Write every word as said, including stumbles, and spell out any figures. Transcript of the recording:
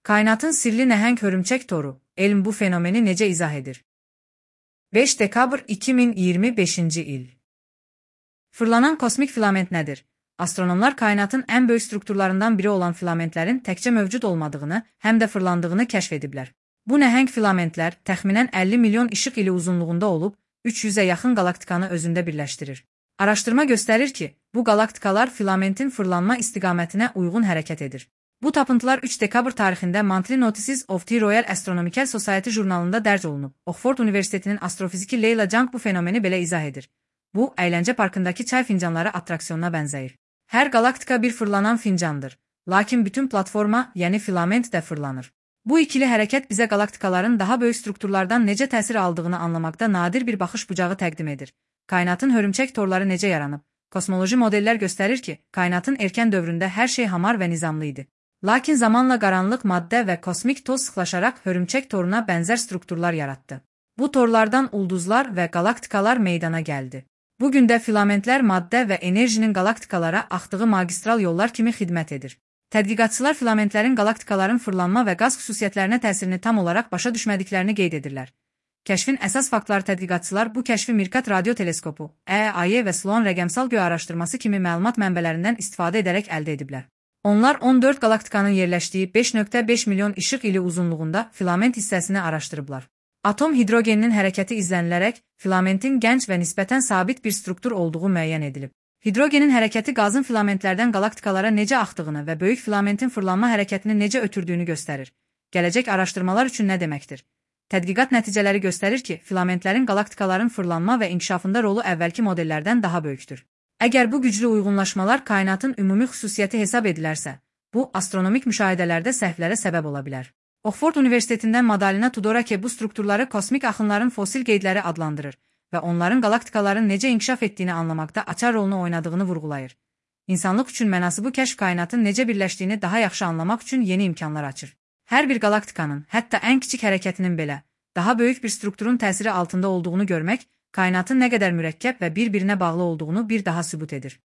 Kainatın sirli nəhəng hörümçək toru, elm bu fenomeni necə izah edir? beş dekabr iki min iyirmi beşinci il. Fırlanan kosmik filament nədir? Astronomlar kainatın ən böyük strukturlarından biri olan filamentlərin təkcə mövcud olmadığını, həm də fırlandığını kəşf ediblər. Bu nəhəng filamentlər təxminən əlli milyon işıq ili uzunluğunda olub, üç yüzə yaxın qalaktikanı özündə birləşdirir. Araşdırma göstərir ki, bu qalaktikalar filamentin fırlanma istiqamətinə uyğun hərəkət edir. Bu tapıntılar üç dekabr tarixində Monthly Notices of the Royal Astronomical Society jurnalında dərc olunub. Oxford Universitetinin astrofiziki Leyla Jung bu fenomeni belə izah edir. Bu, əyləncə parkındakı çay fincanları attraksionuna bənzəyir. Hər qalaktika bir fırlanan fincandır, lakin bütün platforma, yəni filament də fırlanır. Bu ikili hərəkət bizə qalaktikaların daha böyük strukturlardan necə təsir aldığını anlamaqda nadir bir baxış bucağı təqdim edir. Kainatın hörümçək torları necə yaranıb? Kosmoloji modellər göstərir ki, kainatın erkən dövründə hər şey hamar və nizamlı idi. Lakin zamanla qaranlıq maddə və kosmik toz sıxlaşaraq hörümçək toruna bənzər strukturlar yaratdı. Bu torlardan ulduzlar və qalaktikalar meydana gəldi. Bugün də filamentlər maddə və enerjinin qalaktikalara axdığı magistral yollar kimi xidmət edir. Tədqiqatçılar filamentlərin qalaktikaların fırlanma və qaz xüsusiyyətlərinə təsirini tam olaraq başa düşmədiklərini qeyd edirlər. Kəşfin əsas faktları tədqiqatçılar bu kəşfi Mirkat radio teleskopu, E A Y və Sloan rəqəmsal göy araşdırması kimi məlumat mənbələrindən istifadə edərək əldə ediblər. Onlar on dörd qalaktikanın yerləşdiyi beş nöqtə beş milyon işıq ili uzunluğunda filament hissəsini araşdırıblar. Atom hidrogeninin hərəkəti izlənilərək filamentin gənc və nisbətən sabit bir struktur olduğu müəyyən edilib. Hidrogenin hərəkəti qazın filamentlərdən qalaktikalara necə axdığını və böyük filamentin fırlanma hərəkətini necə ötürdüyünü göstərir. Gələcək araşdırmalar üçün nə deməkdir? Tədqiqat nəticələri göstərir ki, filamentlərin qalaktikaların fırlanma və inkişafında rolu əvvəlki modellərdən daha böyükdür. Əgər bu güclü uyğunlaşmalar kainatın ümumi xüsusiyyəti hesab edilərsə, bu astronomik müşahidələrdə səhvlərə səbəb ola bilər. Oxford Universitetindən Madalina Tudorake bu strukturları kosmik axınların fosil qeydləri adlandırır və onların qalaktikaların necə inkişaf etdiyini anlamaqda açar rolunu oynadığını vurğulayır. İnsanlıq üçün mənası bu kəşf kainatın necə birləşdiyini daha yaxşı anlamaq üçün yeni imkanlar açır. Hər bir qalaktikanın, hətta ən kiçik hərəkətinin belə, daha böyük bir strukturun təsiri altında olduğunu görmək, kainatın nə qədər mürəkkəb və bir-birinə bağlı olduğunu bir daha sübut edir.